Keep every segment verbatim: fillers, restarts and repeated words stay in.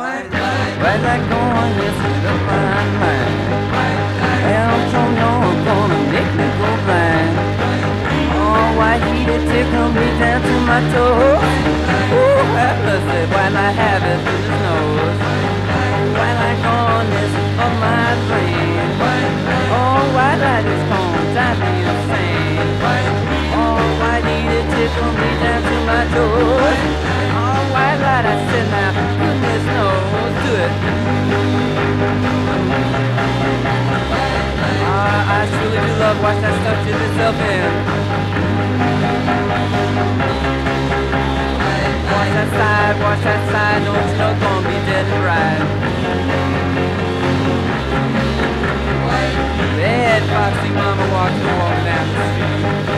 White light going, listen to my mind. Well, I'm so know it's gonna make me go blind. Oh, white heated tickle me down to my toes. Ooh, have mercy, white light have it through the nose. White light going, listen for my brain. Oh, white light is gonna drive me insane. Oh, white heated tickle me down to my toes. Oh, white light, I said now, goodness knows, do it. Uh, I surely do love watch that stuff dip itself in. Watch that side, watch that side, don't you know gonna be dead and right. Bad foxy mama walks and walks down the street.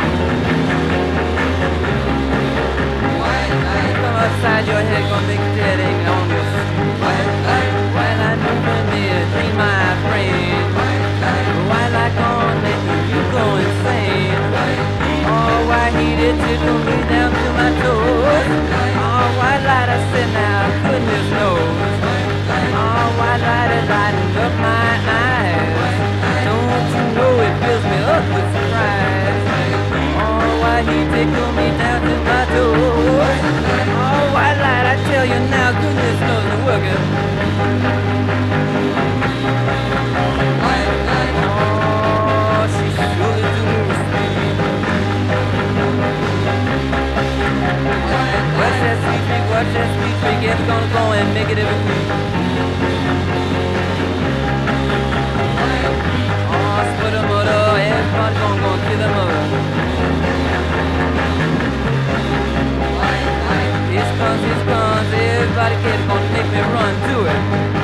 Come upside your head, gonna make a dead ache on your street. White light moving near, dream my brain. White light gonna make you go insane. Oh, white heated tickle me down to my toes. Oh, white light, I said now, goodness knows. Oh, white light is lighting up my eyes. Don't you know it fills me up with surprise. Oh, white heat tickle me down to my toes. Oh, white light, I tell you now, goodness knows it's working. Oh, she surely do move speed. Watch that speed freak, watch that speed freak, it's gonna go and make it every week. Oh, split a motor, everybody gonna go kill a mother. Here comes, here comes, everybody get gonna make me run to it.